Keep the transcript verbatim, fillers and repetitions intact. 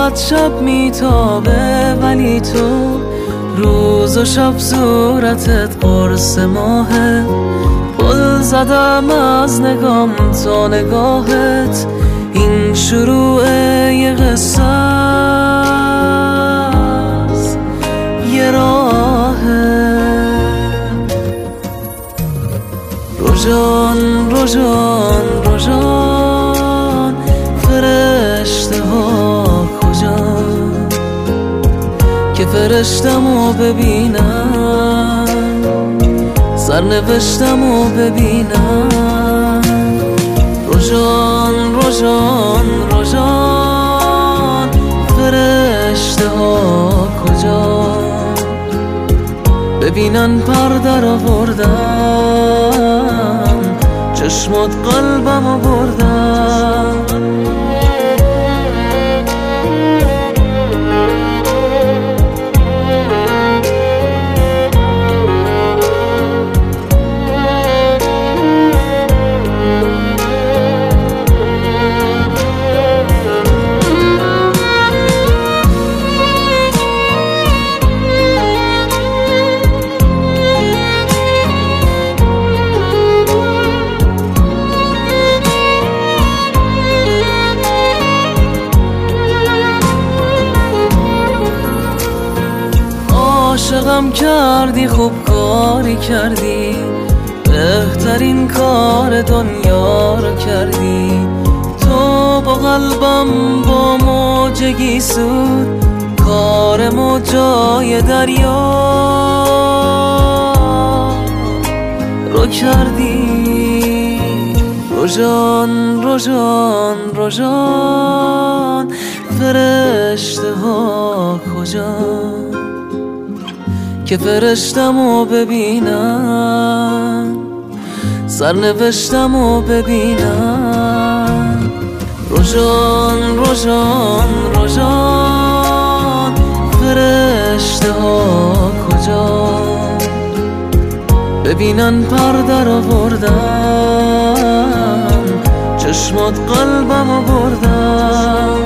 فقط شب میتابه ولی تو روز و شب صورتت قرص ماهه. پل زدم از نگام تا نگاهت، این شروع یه قصه است، یه راهه. روژان روژان روژان فرشته ها کجان که فرشتمو ببینم، سرنوشتمو ببینم. روژان روژان روژان فرشته ها کجان ببینن پر در آوردم، چشمات قلبمو بردن. عاشقم کردی، خوب کاری کردی، بهترین کار دنیا رو کردی. تو با قلبم با موجگی سود، کار موجای دریا رو کردی. روژان روژان روژان فرشته ها کجان که فرشتمو ببینم، سرنوشتمو ببینم. روژان روژان روژان فرشته ها کجان ببینن پر در آوردم، چشمات قلبمو بردم.